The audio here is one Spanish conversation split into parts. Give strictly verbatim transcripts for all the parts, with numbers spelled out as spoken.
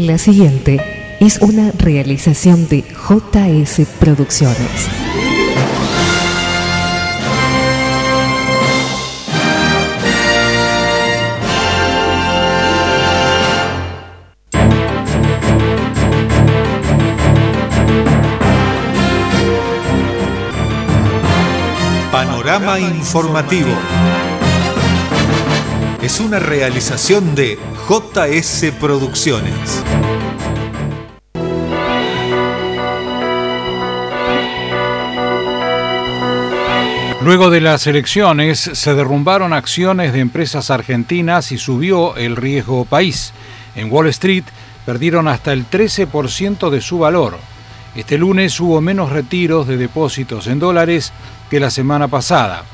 La siguiente es una realización de J S Producciones. Panorama informativo. Es una realización de J S Producciones. Luego de las elecciones se derrumbaron acciones de empresas argentinas y subió el riesgo país. En Wall Street perdieron hasta el trece por ciento de su valor. Este lunes hubo menos retiros de depósitos en dólares que la semana pasada.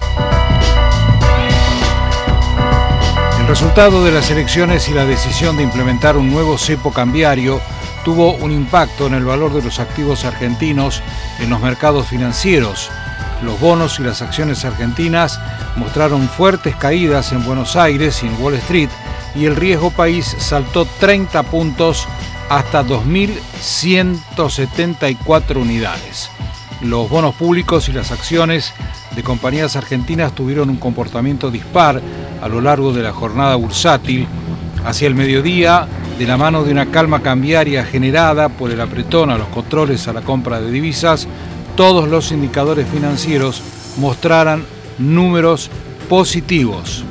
El resultado de las elecciones y la decisión de implementar un nuevo cepo cambiario tuvo un impacto en el valor de los activos argentinos en los mercados financieros. Los bonos y las acciones argentinas mostraron fuertes caídas en Buenos Aires y en Wall Street, y el riesgo país saltó treinta puntos hasta dos mil ciento setenta y cuatro unidades. Los bonos públicos y las acciones de compañías argentinas tuvieron un comportamiento dispar a lo largo de la jornada bursátil. Hacia el mediodía, de la mano de una calma cambiaria generada por el apretón a los controles a la compra de divisas, todos los indicadores financieros mostraran números positivos.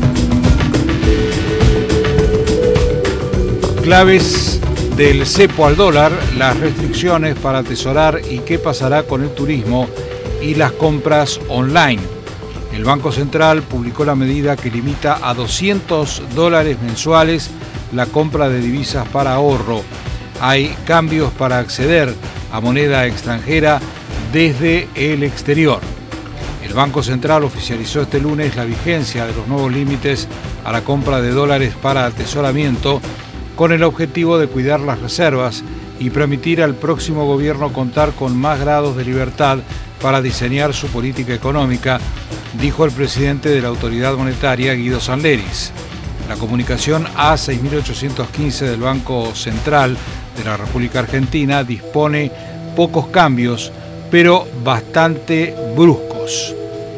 Claves del cepo al dólar, las restricciones para atesorar y qué pasará con el turismo y las compras online. El Banco Central publicó la medida que limita a doscientos dólares mensuales la compra de divisas para ahorro. Hay cambios para acceder a moneda extranjera desde el exterior. El Banco Central oficializó este lunes la vigencia de los nuevos límites a la compra de dólares para atesoramiento, con el objetivo de cuidar las reservas y permitir al próximo gobierno contar con más grados de libertad para diseñar su política económica, dijo el presidente de la Autoridad Monetaria, Guido Sanleris. La comunicación A seis mil ochocientos quince del Banco Central de la República Argentina dispone pocos cambios, pero bastante bruscos.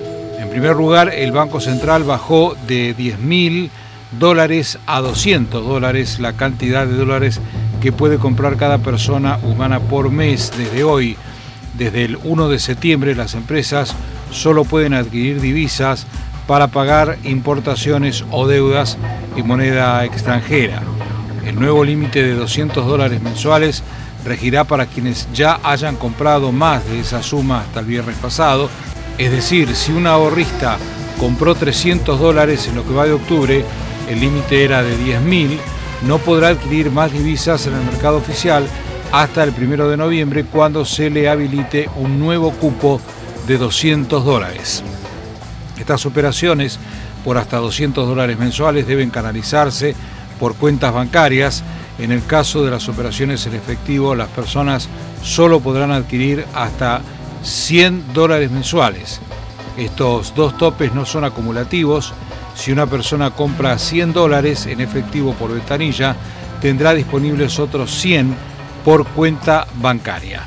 En primer lugar, el Banco Central bajó de diez mil dólares a doscientos dólares la cantidad de dólares que puede comprar cada persona humana por mes desde hoy. Desde el primero de septiembre las empresas solo pueden adquirir divisas para pagar importaciones o deudas en moneda extranjera. El nuevo límite de doscientos dólares mensuales regirá para quienes ya hayan comprado más de esa suma hasta el viernes pasado. Es decir, si un ahorrista compró trescientos dólares en lo que va de octubre, el límite era de diez mil, no podrá adquirir más divisas en el mercado oficial hasta el primero de noviembre, cuando se le habilite un nuevo cupo de doscientos dólares. Estas operaciones por hasta doscientos dólares mensuales deben canalizarse por cuentas bancarias. En el caso de las operaciones en efectivo, las personas solo podrán adquirir hasta cien dólares mensuales. Estos dos topes no son acumulativos. Si una persona compra cien dólares en efectivo por ventanilla, tendrá disponibles otros cien por cuenta bancaria.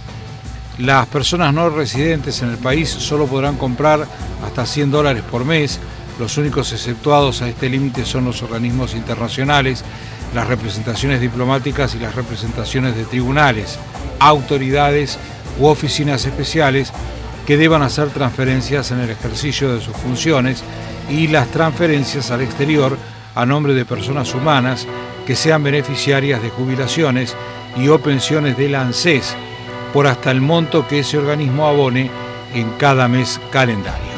Las personas no residentes en el país solo podrán comprar hasta cien dólares por mes. Los únicos exceptuados a este límite son los organismos internacionales, las representaciones diplomáticas y las representaciones de tribunales, autoridades u oficinas especiales que deban hacer transferencias en el ejercicio de sus funciones, y las transferencias al exterior a nombre de personas humanas que sean beneficiarias de jubilaciones y o pensiones de la ANSES por hasta el monto que ese organismo abone en cada mes calendario.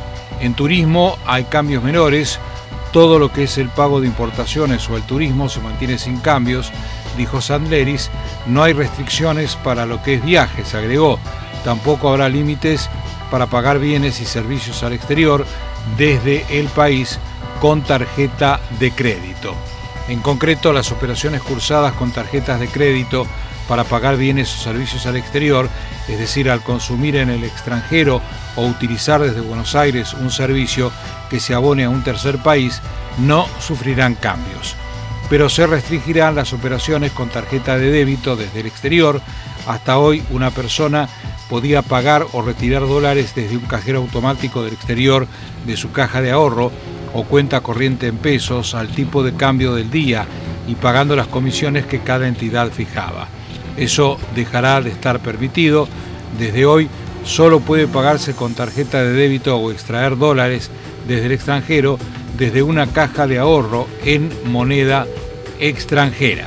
En turismo hay cambios menores. Todo lo que es el pago de importaciones o el turismo se mantiene sin cambios, dijo Sanleris. No hay restricciones para lo que es viajes, agregó. Tampoco habrá límites para pagar bienes y servicios al exterior desde el país con tarjeta de crédito. En concreto, las operaciones cursadas con tarjetas de crédito para pagar bienes o servicios al exterior, es decir, al consumir en el extranjero o utilizar desde Buenos Aires un servicio que se abone a un tercer país, no sufrirán cambios. pero se restringirán las operaciones con tarjeta de débito desde el exterior. Hasta hoy, una persona podía pagar o retirar dólares desde un cajero automático del exterior de su caja de ahorro o cuenta corriente en pesos al tipo de cambio del día y pagando las comisiones que cada entidad fijaba. Eso dejará de estar permitido. Desde hoy solo puede pagarse con tarjeta de débito o extraer dólares desde el extranjero desde una caja de ahorro en moneda extranjera.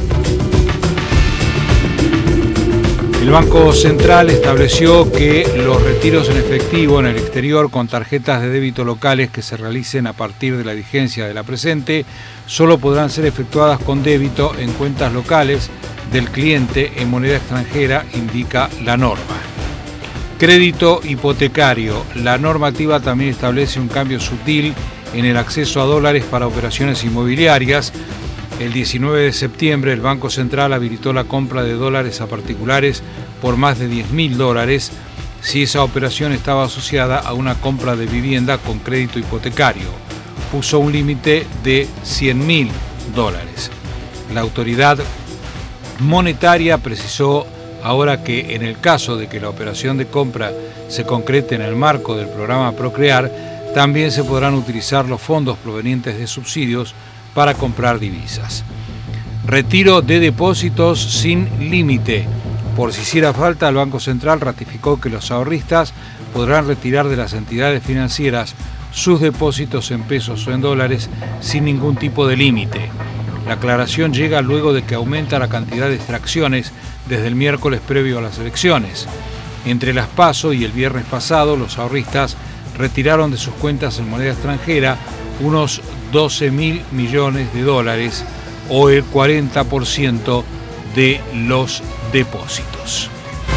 El Banco Central estableció que los retiros en efectivo en el exterior con tarjetas de débito locales que se realicen a partir de la vigencia de la presente solo podrán ser efectuadas con débito en cuentas locales del cliente en moneda extranjera, indica la norma. Crédito hipotecario. La normativa también establece un cambio sutil en el acceso a dólares para operaciones inmobiliarias. El diecinueve de septiembre el Banco Central habilitó la compra de dólares a particulares por más de diez mil dólares si esa operación estaba asociada a una compra de vivienda con crédito hipotecario. Puso un límite de cien mil dólares. La autoridad monetaria precisó ahora que en el caso de que la operación de compra se concrete en el marco del programa Procrear, también se podrán utilizar los fondos provenientes de subsidios para comprar divisas. Retiro de depósitos sin límite. Por si hiciera falta, el Banco Central ratificó que los ahorristas podrán retirar de las entidades financieras sus depósitos en pesos o en dólares sin ningún tipo de límite. La aclaración llega luego de que aumenta la cantidad de extracciones desde el miércoles previo a las elecciones. Entre las PASO y el viernes pasado, los ahorristas retiraron de sus cuentas en moneda extranjera unos doce mil millones de dólares o el cuarenta por ciento de los depósitos.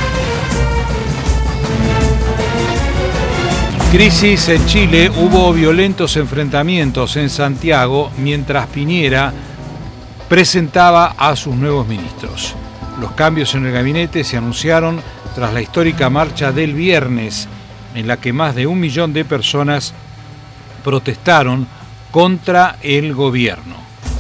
Crisis en Chile. Hubo violentos enfrentamientos en Santiago mientras Piñera presentaba a sus nuevos ministros. Los cambios en el gabinete se anunciaron tras la histórica marcha del viernes, en la que más de un millón de personas protestaron contra el gobierno.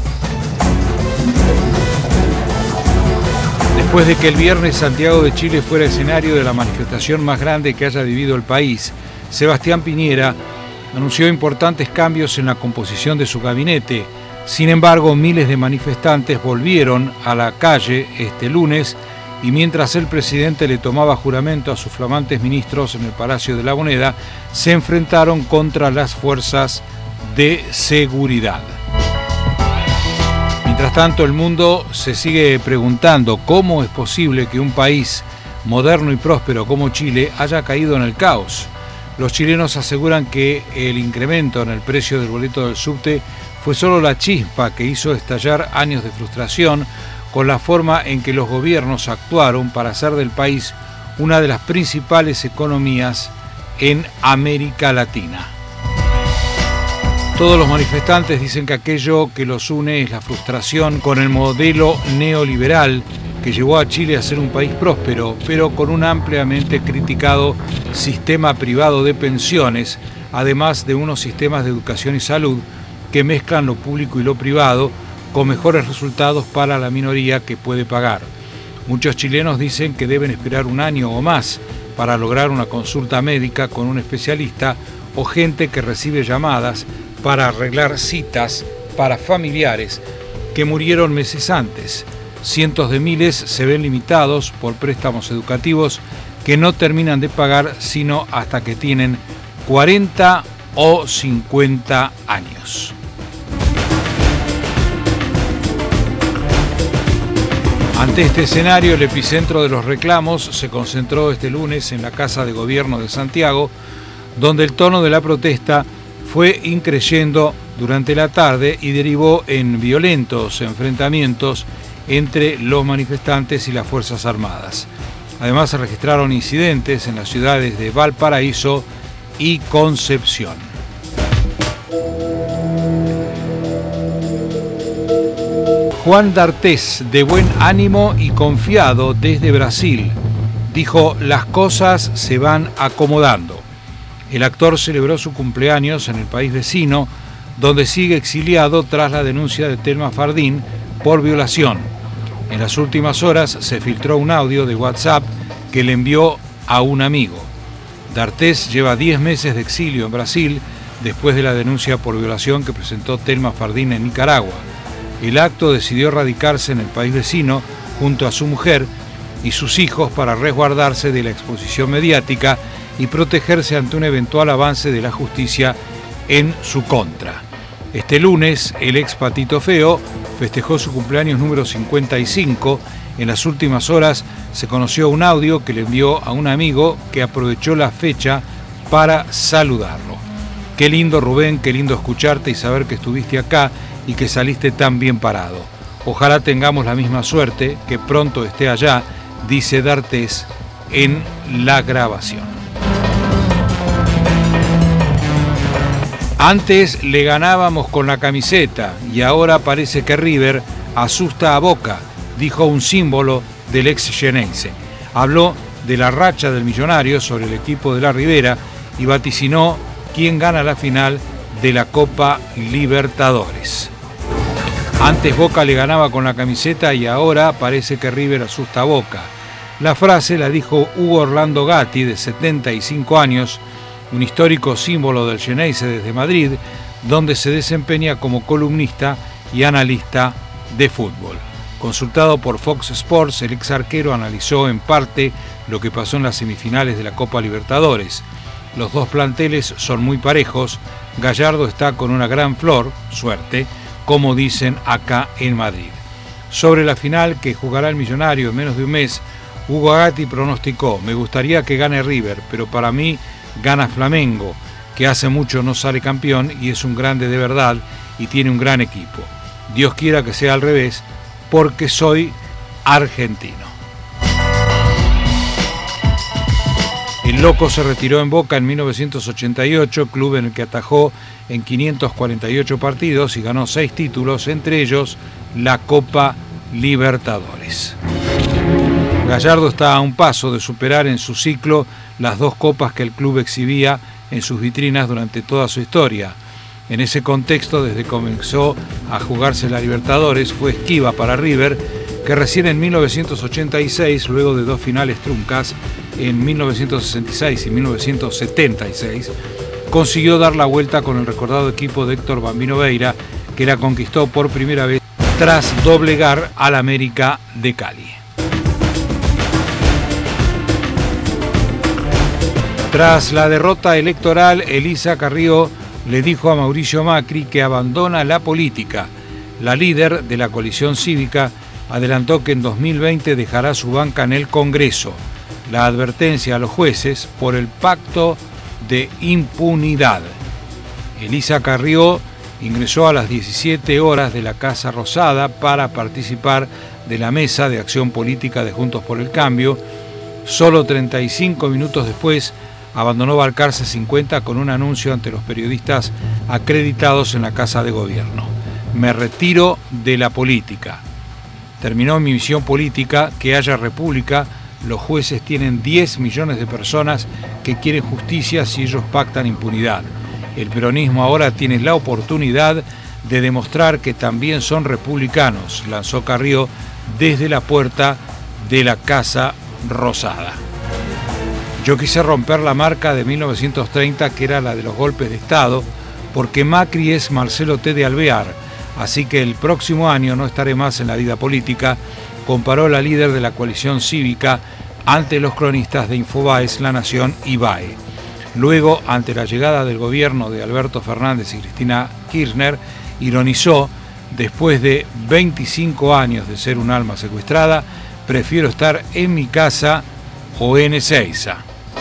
Después de que el viernes Santiago de Chile fuera escenario de la manifestación más grande que haya vivido el país, Sebastián Piñera anunció importantes cambios en la composición de su gabinete. Sin embargo, miles de manifestantes volvieron a la calle este lunes y mientras el presidente le tomaba juramento a sus flamantes ministros en el Palacio de la Moneda, se enfrentaron contra las fuerzas de seguridad. Mientras tanto, el mundo se sigue preguntando cómo es posible que un país moderno y próspero como Chile haya caído en el caos. Los chilenos aseguran que el incremento en el precio del boleto del subte fue solo la chispa que hizo estallar años de frustración con la forma en que los gobiernos actuaron para hacer del país una de las principales economías en América Latina. Todos los manifestantes dicen que aquello que los une es la frustración con el modelo neoliberal que llevó a Chile a ser un país próspero, pero con un ampliamente criticado sistema privado de pensiones, además de unos sistemas de educación y salud que mezclan lo público y lo privado con mejores resultados para la minoría que puede pagar. Muchos chilenos dicen que deben esperar un año o más para lograr una consulta médica con un especialista o gente que recibe llamadas para arreglar citas para familiares que murieron meses antes. Cientos de miles se ven limitados por préstamos educativos que no terminan de pagar sino hasta que tienen cuarenta o cincuenta años. Ante este escenario, el epicentro de los reclamos se concentró este lunes en la Casa de Gobierno de Santiago, donde el tono de la protesta fue increyendo durante la tarde y derivó en violentos enfrentamientos entre los manifestantes y las Fuerzas Armadas. Además, se registraron incidentes en las ciudades de Valparaíso y Concepción. Juan D'Artés, de buen ánimo y confiado desde Brasil, dijo: las cosas se van acomodando. El actor celebró su cumpleaños en el país vecino, donde sigue exiliado tras la denuncia de Telma Fardín por violación. En las últimas horas se filtró un audio de WhatsApp que le envió a un amigo. D'Artés lleva diez meses de exilio en Brasil después de la denuncia por violación que presentó Telma Fardín en Nicaragua. El acto decidió radicarse en el país vecino junto a su mujer y sus hijos para resguardarse de la exposición mediática y protegerse ante un eventual avance de la justicia en su contra. Este lunes, el ex Patito Feo festejó su cumpleaños número cincuenta y cinco. En las últimas horas se conoció un audio que le envió a un amigo que aprovechó la fecha para saludarlo. Qué lindo, Rubén, qué lindo escucharte y saber que estuviste acá y que saliste tan bien parado. Ojalá tengamos la misma suerte, que pronto esté allá, dice D'Artés en la grabación. Antes le ganábamos con la camiseta y ahora parece que River asusta a Boca, dijo un símbolo del ex Xeneize. Habló de la racha del Millonario sobre el equipo de la Ribera y vaticinó quién gana la final de la Copa Libertadores. Antes Boca le ganaba con la camiseta y ahora parece que River asusta a Boca. La frase la dijo Hugo Orlando Gatti, de setenta y cinco años, un histórico símbolo del Xeneize desde Madrid, donde se desempeña como columnista y analista de fútbol. Consultado por Fox Sports, el ex arquero analizó en parte lo que pasó en las semifinales de la Copa Libertadores. Los dos planteles son muy parejos. Gallardo está con una gran flor, suerte, como dicen acá en Madrid. Sobre la final que jugará el Millonario en menos de un mes, Hugo Gatti pronosticó: me gustaría que gane River, pero para mí gana Flamengo, que hace mucho no sale campeón y es un grande de verdad y tiene un gran equipo. Dios quiera que sea al revés, porque soy argentino. El Loco se retiró en Boca en mil novecientos ochenta y ocho, club en el que atajó en quinientos cuarenta y ocho partidos y ganó seis títulos, entre ellos la Copa Libertadores. Gallardo está a un paso de superar en su ciclo las dos copas que el club exhibía en sus vitrinas durante toda su historia. En ese contexto, desde que comenzó a jugarse la Libertadores, fue esquiva para River, que recién en mil novecientos ochenta y seis, luego de dos finales truncas, en mil novecientos sesenta y seis y mil novecientos setenta y seis, consiguió dar la vuelta con el recordado equipo de Héctor Bambino Veira, que la conquistó por primera vez tras doblegar al América de Cali. Tras la derrota electoral, Elisa Carrió le dijo a Mauricio Macri que abandona la política. La líder de la coalición cívica adelantó que en dos mil veinte dejará su banca en el Congreso. La advertencia a los jueces por el pacto de impunidad. Elisa Carrió ingresó a las diecisiete horas de la Casa Rosada para participar de la mesa de acción política de Juntos por el Cambio. Solo treinta y cinco minutos después abandonó Balcarce cincuenta con un anuncio ante los periodistas acreditados en la Casa de Gobierno. Me retiro de la política. Terminó mi misión política, que haya república. Los jueces tienen diez millones de personas que quieren justicia si ellos pactan impunidad. El peronismo ahora tiene la oportunidad de demostrar que también son republicanos, lanzó Carrió desde la puerta de la Casa Rosada. Yo quise romper la marca de mil novecientos treinta, que era la de los golpes de Estado, porque Macri es Marcelo T. de Alvear, así que el próximo año no estaré más en la vida política, comparó la líder de la coalición cívica ante los cronistas de Infobaes, La Nación y B A E. Luego, ante la llegada del gobierno de Alberto Fernández y Cristina Kirchner, ironizó: después de veinticinco años de ser un alma secuestrada, prefiero estar en mi casa o en Ezeiza.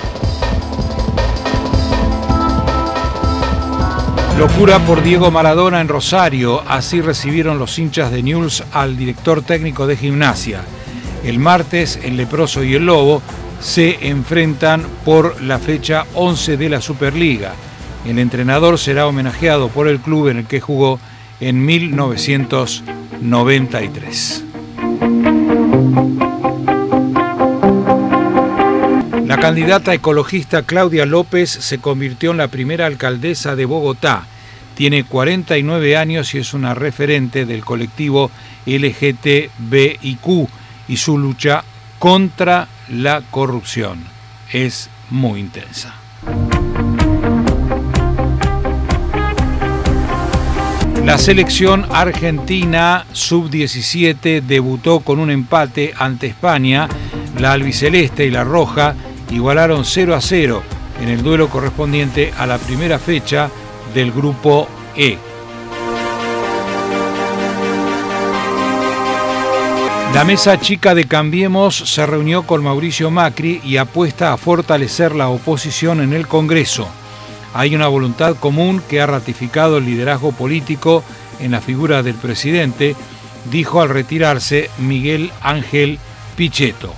Locura por Diego Maradona en Rosario, así recibieron los hinchas de Newell's al director técnico de Gimnasia. El martes, el Leproso y el Lobo se enfrentan por la fecha once de la Superliga. El entrenador será homenajeado por el club en el que jugó en mil novecientos noventa y tres. La candidata ecologista Claudia López se convirtió en la primera alcaldesa de Bogotá. Tiene cuarenta y nueve años y es una referente del colectivo L G T B I Q y su lucha contra la corrupción es muy intensa. La selección argentina sub diecisiete debutó con un empate ante España. La albiceleste y la roja igualaron cero a cero en el duelo correspondiente a la primera fecha del grupo E. La mesa chica de Cambiemos se reunió con Mauricio Macri y apuesta a fortalecer la oposición en el Congreso. Hay una voluntad común que ha ratificado el liderazgo político en la figura del presidente, dijo al retirarse Miguel Ángel Pichetto.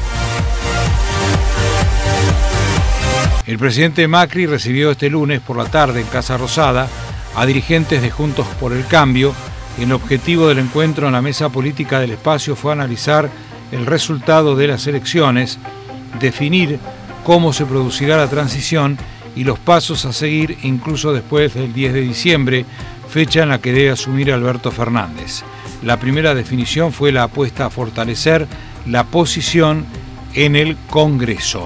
El presidente Macri recibió este lunes por la tarde en Casa Rosada a dirigentes de Juntos por el Cambio. El objetivo del encuentro en la mesa política del espacio fue analizar el resultado de las elecciones, definir cómo se producirá la transición y los pasos a seguir incluso después del diez de diciembre, fecha en la que debe asumir Alberto Fernández. La primera definición fue la apuesta a fortalecer la posición en el Congreso.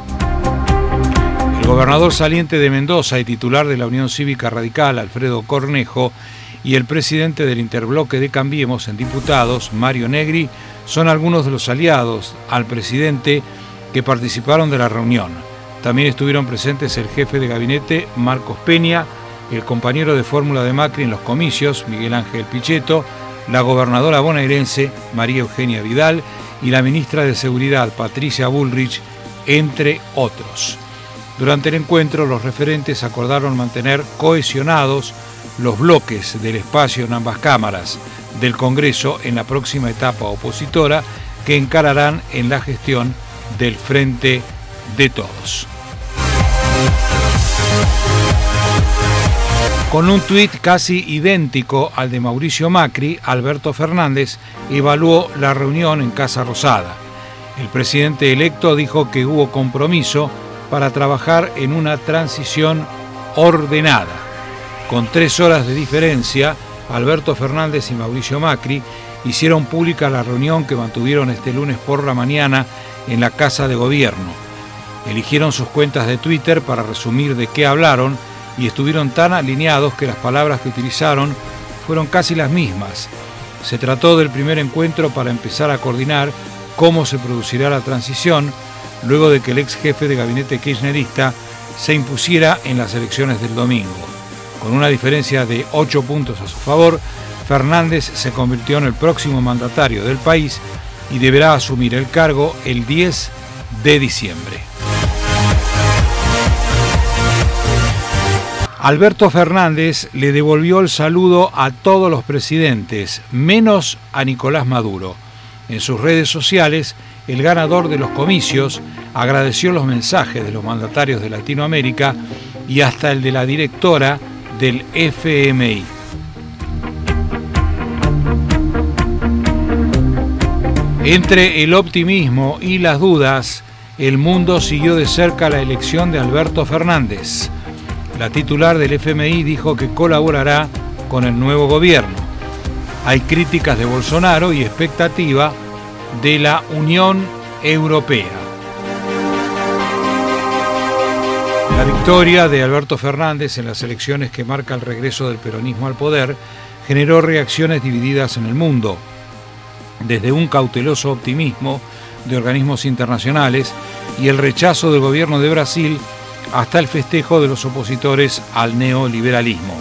El gobernador saliente de Mendoza y titular de la Unión Cívica Radical, Alfredo Cornejo, y el presidente del interbloque de Cambiemos en diputados, Mario Negri, son algunos de los aliados al presidente que participaron de la reunión. También estuvieron presentes el jefe de gabinete, Marcos Peña, el compañero de fórmula de Macri en los comicios, Miguel Ángel Pichetto, la gobernadora bonaerense, María Eugenia Vidal, y la ministra de Seguridad, Patricia Bullrich, entre otros. Durante el encuentro, los referentes acordaron mantener cohesionados los bloques del espacio en ambas cámaras del Congreso en la próxima etapa opositora que encararán en la gestión del Frente de Todos. Con un tuit casi idéntico al de Mauricio Macri, Alberto Fernández evaluó la reunión en Casa Rosada. El presidente electo dijo que hubo compromiso para trabajar en una transición ordenada. Con tres horas de diferencia, Alberto Fernández y Mauricio Macri hicieron pública la reunión que mantuvieron este lunes por la mañana en la Casa de Gobierno. Eligieron sus cuentas de Twitter para resumir de qué hablaron y estuvieron tan alineados que las palabras que utilizaron fueron casi las mismas. Se trató del primer encuentro para empezar a coordinar cómo se producirá la transición luego de que el ex jefe de gabinete kirchnerista se impusiera en las elecciones del domingo. Con una diferencia de ocho puntos a su favor, Fernández se convirtió en el próximo mandatario del país y deberá asumir el cargo el diez de diciembre. Alberto Fernández le devolvió el saludo a todos los presidentes, menos a Nicolás Maduro. En sus redes sociales, el ganador de los comicios agradeció los mensajes de los mandatarios de Latinoamérica y hasta el de la directora del F M I. Entre el optimismo y las dudas, el mundo siguió de cerca la elección de Alberto Fernández. La titular del F M I dijo que colaborará con el nuevo gobierno. Hay críticas de Bolsonaro y expectativa de la Unión Europea. La victoria de Alberto Fernández en las elecciones que marca el regreso del peronismo al poder generó reacciones divididas en el mundo, desde un cauteloso optimismo de organismos internacionales y el rechazo del gobierno de Brasil hasta el festejo de los opositores al neoliberalismo.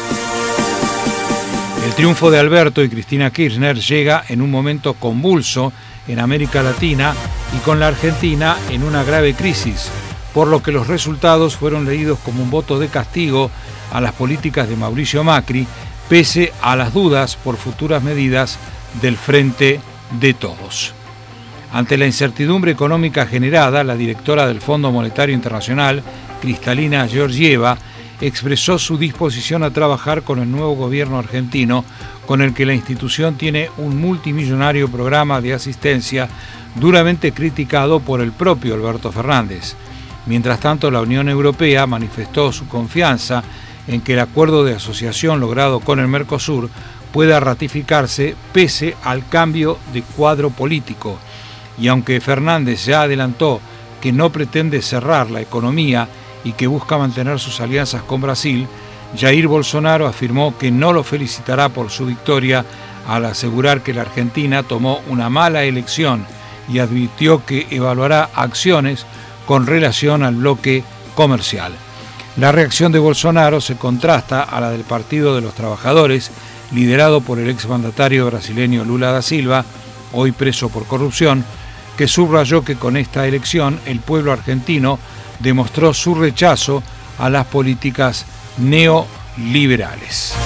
El triunfo de Alberto y Cristina Kirchner llega en un momento convulso en América Latina y con la Argentina en una grave crisis, por lo que los resultados fueron leídos como un voto de castigo a las políticas de Mauricio Macri, pese a las dudas por futuras medidas del Frente de Todos. Ante la incertidumbre económica generada, la directora del Fondo Monetario Internacional, Kristalina Georgieva, expresó su disposición a trabajar con el nuevo gobierno argentino, con el que la institución tiene un multimillonario programa de asistencia duramente criticado por el propio Alberto Fernández. Mientras tanto, la Unión Europea manifestó su confianza en que el acuerdo de asociación logrado con el Mercosur pueda ratificarse pese al cambio de cuadro político. Y aunque Fernández ya adelantó que no pretende cerrar la economía y que busca mantener sus alianzas con Brasil, Jair Bolsonaro afirmó que no lo felicitará por su victoria al asegurar que la Argentina tomó una mala elección y advirtió que evaluará acciones con relación al bloque comercial. La reacción de Bolsonaro se contrasta a la del Partido de los Trabajadores, liderado por el exmandatario brasileño Lula da Silva, hoy preso por corrupción, que subrayó que con esta elección el pueblo argentino demostró su rechazo a las políticas neoliberales.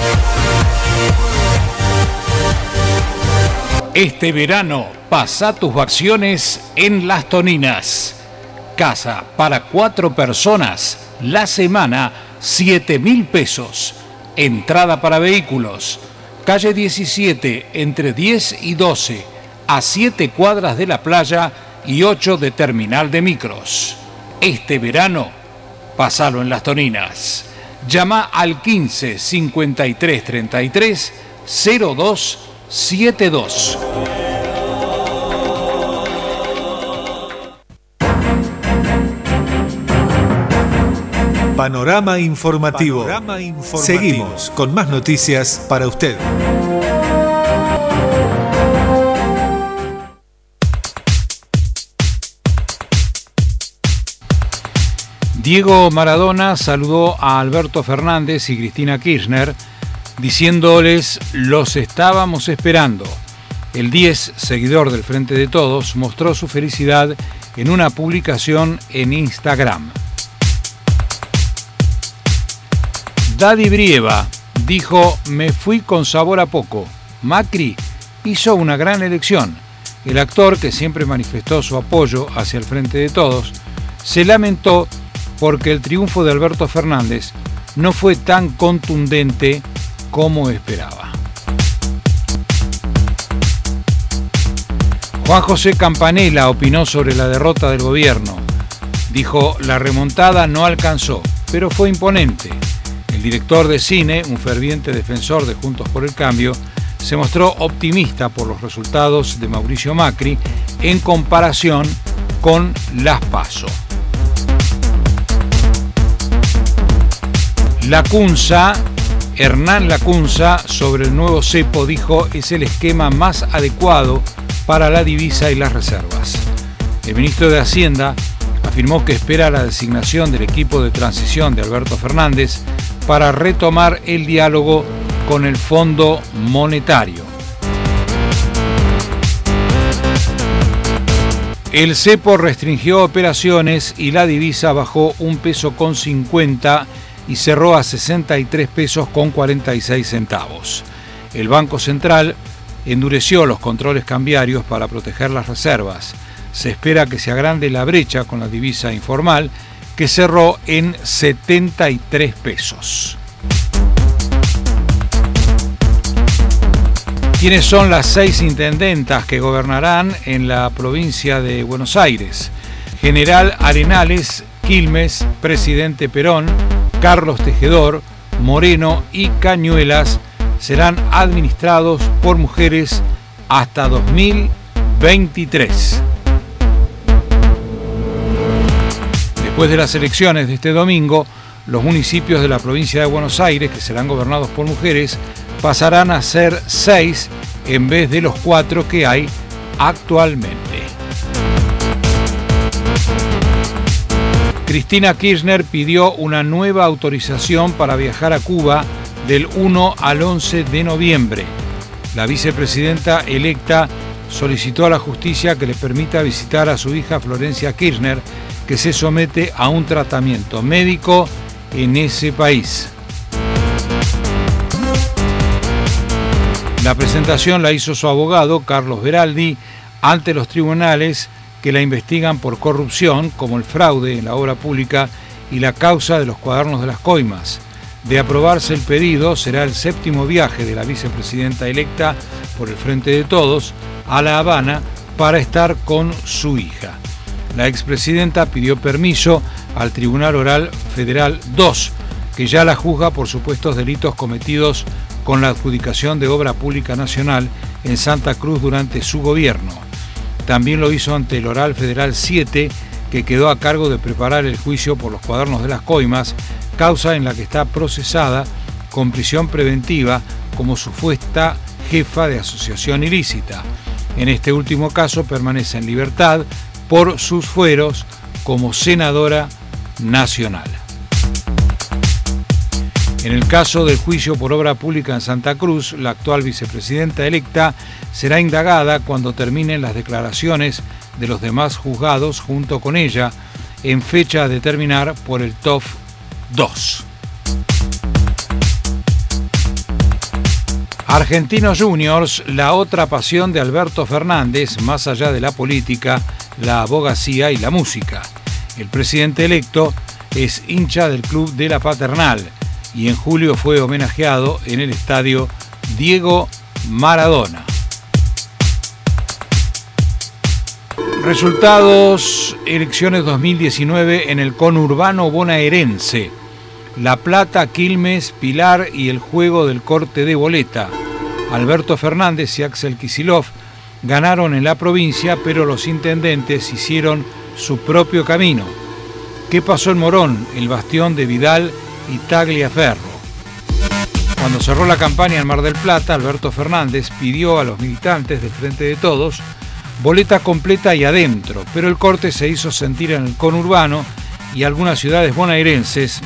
Este verano, pasa tus vacaciones en Las Toninas. Casa para cuatro personas, la semana, siete mil pesos. Entrada para vehículos. Calle diecisiete, entre diez y doce, a siete cuadras de la playa y ocho de terminal de micros. Este verano, pasalo en Las Toninas. Llama al quince, cincuenta y tres, treinta y tres, cero dos setenta y dos. Panorama informativo. Panorama informativo. Seguimos con más noticias para usted. Diego Maradona saludó a Alberto Fernández y Cristina Kirchner diciéndoles: los estábamos esperando. El diez, seguidor del Frente de Todos, mostró su felicidad en una publicación en Instagram. Daddy Brieva dijo: me fui con sabor a poco. Macri hizo una gran elección. El actor, que siempre manifestó su apoyo hacia el Frente de Todos, se lamentó porque el triunfo de Alberto Fernández no fue tan contundente como esperaba. Juan José Campanella opinó sobre la derrota del gobierno. Dijo: la remontada no alcanzó, pero fue imponente. El director de cine, un ferviente defensor de Juntos por el Cambio, se mostró optimista por los resultados de Mauricio Macri en comparación con las PASO. Lacunza, Hernán Lacunza, sobre el nuevo cepo, dijo: es el esquema más adecuado para la divisa y las reservas. El ministro de Hacienda afirmó que espera la designación del equipo de transición de Alberto Fernández para retomar el diálogo con el Fondo Monetario. El cepo restringió operaciones y la divisa bajó un peso con cincuenta y cerró a sesenta y tres pesos con cuarenta y seis centavos. El Banco Central endureció los controles cambiarios para proteger las reservas. Se espera que se agrande la brecha con la divisa informal, que cerró en setenta y tres pesos. ¿Quiénes son las seis intendentas que gobernarán en la provincia de Buenos Aires? General Arenales, Quilmes, Presidente Perón, Carlos Tejedor, Moreno y Cañuelas serán administrados por mujeres hasta dos mil veintitrés. Después de las elecciones de este domingo, los municipios de la provincia de Buenos Aires, que serán gobernados por mujeres, pasarán a ser seis en vez de los cuatro que hay actualmente. Cristina Kirchner pidió una nueva autorización para viajar a Cuba del uno al once de noviembre. La vicepresidenta electa solicitó a la justicia que le permita visitar a su hija Florencia Kirchner, que se somete a un tratamiento médico en ese país. La presentación la hizo su abogado, Carlos Beraldi, ante los tribunales que la investigan por corrupción, como el fraude en la obra pública y la causa de los cuadernos de las coimas. De aprobarse el pedido, será el séptimo viaje de la vicepresidenta electa por el Frente de Todos a La Habana para estar con su hija. La expresidenta pidió permiso al Tribunal Oral Federal dos, que ya la juzga por supuestos delitos cometidos con la adjudicación de obra pública nacional en Santa Cruz durante su gobierno. También lo hizo ante el Oral Federal siete, que quedó a cargo de preparar el juicio por los cuadernos de las coimas, causa en la que está procesada con prisión preventiva como supuesta jefa de asociación ilícita. En este último caso permanece en libertad por sus fueros como senadora nacional. En el caso del juicio por obra pública en Santa Cruz, la actual vicepresidenta electa será indagada cuando terminen las declaraciones de los demás juzgados junto con ella, en fecha a determinar por el T O F dos. Argentinos Juniors, la otra pasión de Alberto Fernández, más allá de la política, la abogacía y la música. El presidente electo es hincha del club de La Paternal y en julio fue homenajeado en el estadio Diego Maradona. Resultados, elecciones dos mil diecinueve en el conurbano bonaerense. La Plata, Quilmes, Pilar y el juego del corte de boleta. Alberto Fernández y Axel Kicillof ganaron en la provincia, pero los intendentes hicieron su propio camino. ¿Qué pasó en Morón, el bastión de Vidal y Tagliaferro? Cuando cerró la campaña en Mar del Plata, Alberto Fernández pidió a los militantes del Frente de Todos boleta completa y adentro, pero el corte se hizo sentir en el conurbano y algunas ciudades bonaerenses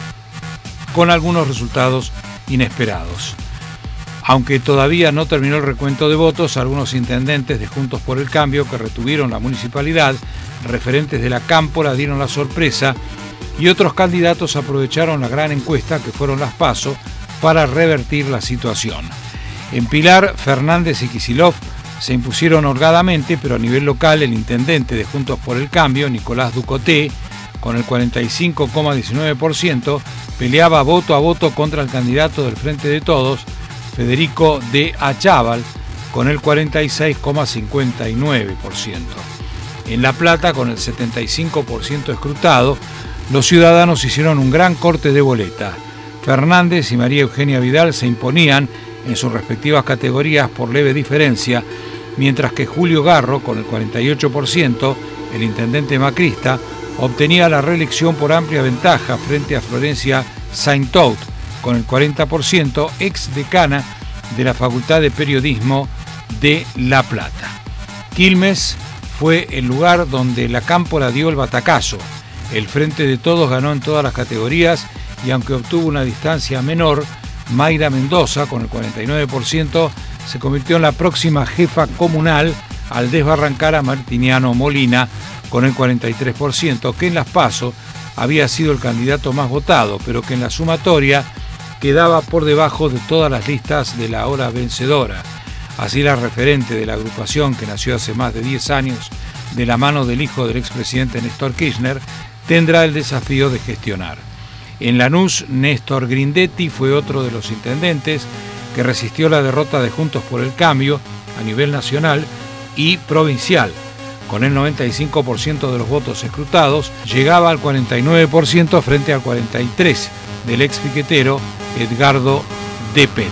con algunos resultados inesperados. Aunque todavía no terminó el recuento de votos, algunos intendentes de Juntos por el Cambio que retuvieron la municipalidad, referentes de la Cámpora, dieron la sorpresa y otros candidatos aprovecharon la gran encuesta que fueron las PASO para revertir la situación. En Pilar, Fernández y Kicillof se impusieron holgadamente, pero a nivel local el intendente de Juntos por el Cambio, Nicolás Ducoté, con el cuarenta y cinco coma diecinueve por ciento, peleaba voto a voto contra el candidato del Frente de Todos, Federico de Achával, con el cuarenta y seis coma cincuenta y nueve por ciento. En La Plata, con el setenta y cinco por ciento escrutado, los ciudadanos hicieron un gran corte de boleta. Fernández y María Eugenia Vidal se imponían en sus respectivas categorías por leve diferencia, mientras que Julio Garro, con el cuarenta y ocho por ciento, el intendente macrista, obtenía la reelección por amplia ventaja frente a Florencia Saintout, con el cuarenta por ciento, ex decana de la Facultad de Periodismo de La Plata. Quilmes fue el lugar donde la Cámpora dio el batacazo. El Frente de Todos ganó en todas las categorías y aunque obtuvo una distancia menor, Mayra Mendoza, con el cuarenta y nueve por ciento, se convirtió en la próxima jefa comunal al desbarrancar a Martiniano Molina, con el cuarenta y tres por ciento, que en las PASO había sido el candidato más votado, pero que en la sumatoria quedaba por debajo de todas las listas de la ahora vencedora. Así, la referente de la agrupación, que nació hace más de diez años de la mano del hijo del expresidente Néstor Kirchner, tendrá el desafío de gestionar. En Lanús, Néstor Grindetti fue otro de los intendentes que resistió la derrota de Juntos por el Cambio a nivel nacional y provincial. Con el noventa y cinco por ciento de los votos escrutados, llegaba al cuarenta y nueve por ciento frente al cuarenta y tres por ciento del ex piquetero Edgardo De Petri.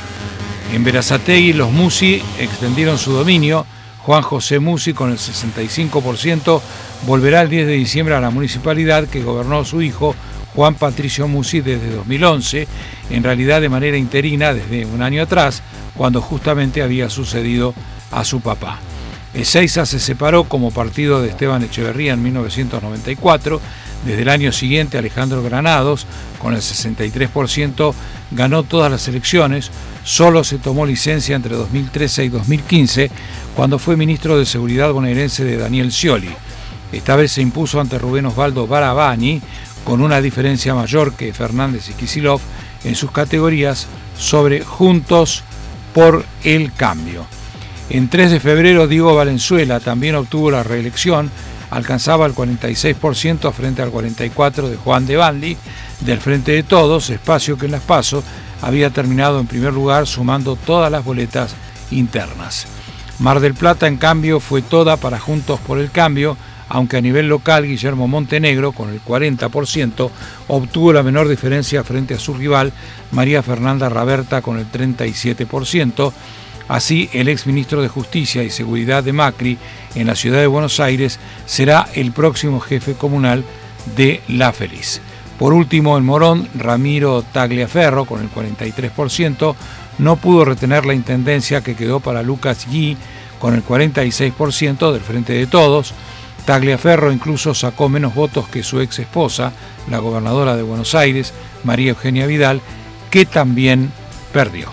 En Berazategui, los Musi extendieron su dominio. Juan José Musi, con el sesenta y cinco por ciento, volverá el diez de diciembre a la municipalidad que gobernó su hijo Juan Patricio Musi desde dos mil once, en realidad de manera interina desde un año atrás, cuando justamente había sucedido a su papá. Ezeiza se separó como partido de Esteban Echeverría en mil novecientos noventa y cuatro. Desde el año siguiente, Alejandro Granados, con el sesenta y tres por ciento, ganó todas las elecciones. Solo se tomó licencia entre dos mil trece y dos mil quince, cuando fue ministro de Seguridad bonaerense de Daniel Scioli. Esta vez se impuso ante Rubén Osvaldo Barabani, con una diferencia mayor que Fernández y Kicillof en sus categorías sobre Juntos por el Cambio. En tres de febrero, Diego Valenzuela también obtuvo la reelección, alcanzaba el cuarenta y seis por ciento frente al cuarenta y cuatro por ciento de Juan de Bandi, del Frente de Todos, espacio que en las PASO había terminado en primer lugar sumando todas las boletas internas. Mar del Plata, en cambio, fue toda para Juntos por el Cambio, aunque a nivel local Guillermo Montenegro, con el cuarenta por ciento, obtuvo la menor diferencia frente a su rival María Fernanda Raberta con el treinta y siete por ciento. Así, el exministro de Justicia y Seguridad de Macri en la ciudad de Buenos Aires será el próximo jefe comunal de La Feliz. Por último, en Morón, Ramiro Tagliaferro, con el cuarenta y tres por ciento, no pudo retener la intendencia que quedó para Lucas Gui, con el cuarenta y seis por ciento del Frente de Todos. Tagliaferro incluso sacó menos votos que su ex esposa, la gobernadora de Buenos Aires, María Eugenia Vidal, que también perdió.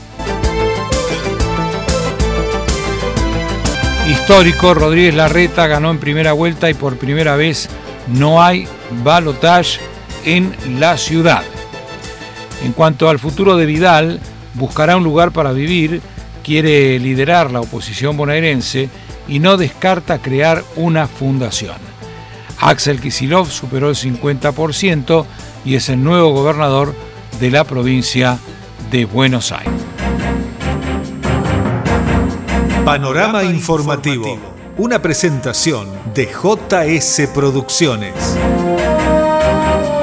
Histórico, Rodríguez Larreta ganó en primera vuelta y por primera vez no hay balotaje en la ciudad. En cuanto al futuro de Vidal, buscará un lugar para vivir, quiere liderar la oposición bonaerense y no descarta crear una fundación. Axel Kicillof superó el cincuenta por ciento y es el nuevo gobernador de la provincia de Buenos Aires. Panorama informativo, una presentación de J S Producciones.